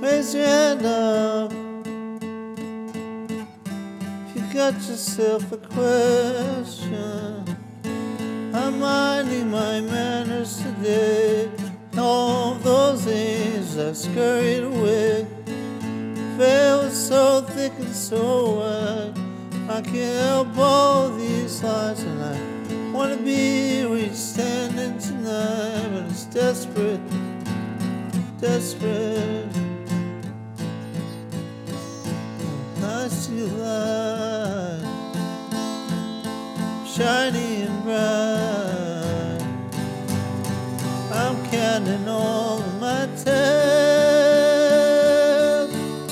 Raise your hand up if you got yourself a question. I'm minding my manners today. All those days I scurried away. Veil was so thick and so wide, I can't help all these lies, and I wanna be where you're standing tonight, but it's desperate, desperate. I see a light, shiny and bright. I'm counting all of my tails.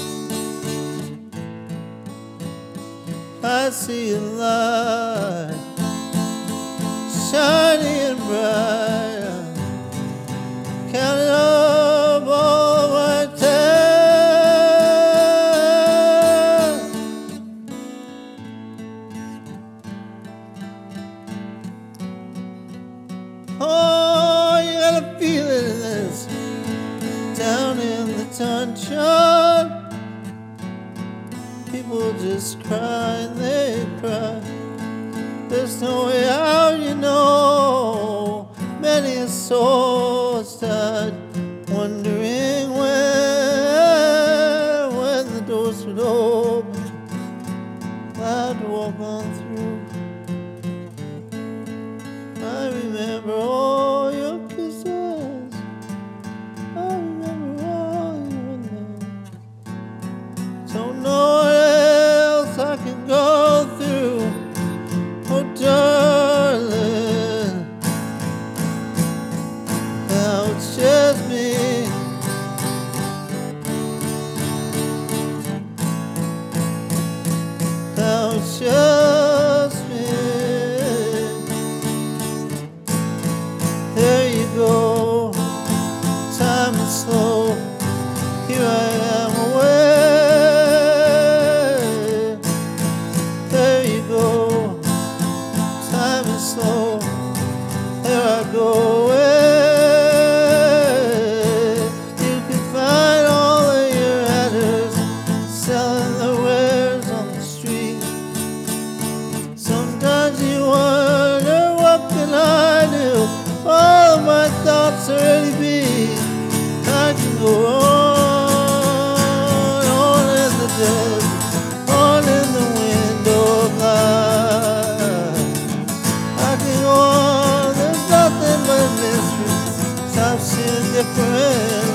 I see a light, shiny and bright. Counting up all of my tails. Oh, you gotta feel it in this. Down in the dungeon, people just cry and they cry. There's no way out, you know. Many a soul has died, wondering when the doors would open, allowed to walk on through. I remember all your kisses, I remember all your love. Don't know what else I can go through, oh darling. Now it's just me. Now it's just me. There you go, time is slow. Here I am away. There you go, time is slow. There I go away. You can find all of your adders selling their wares on the street. Sometimes you wonder, what can I do? All of my thoughts already beat. I can go on in the desert, on in the window of light. I can go on, there's nothing but mystery. I've seen different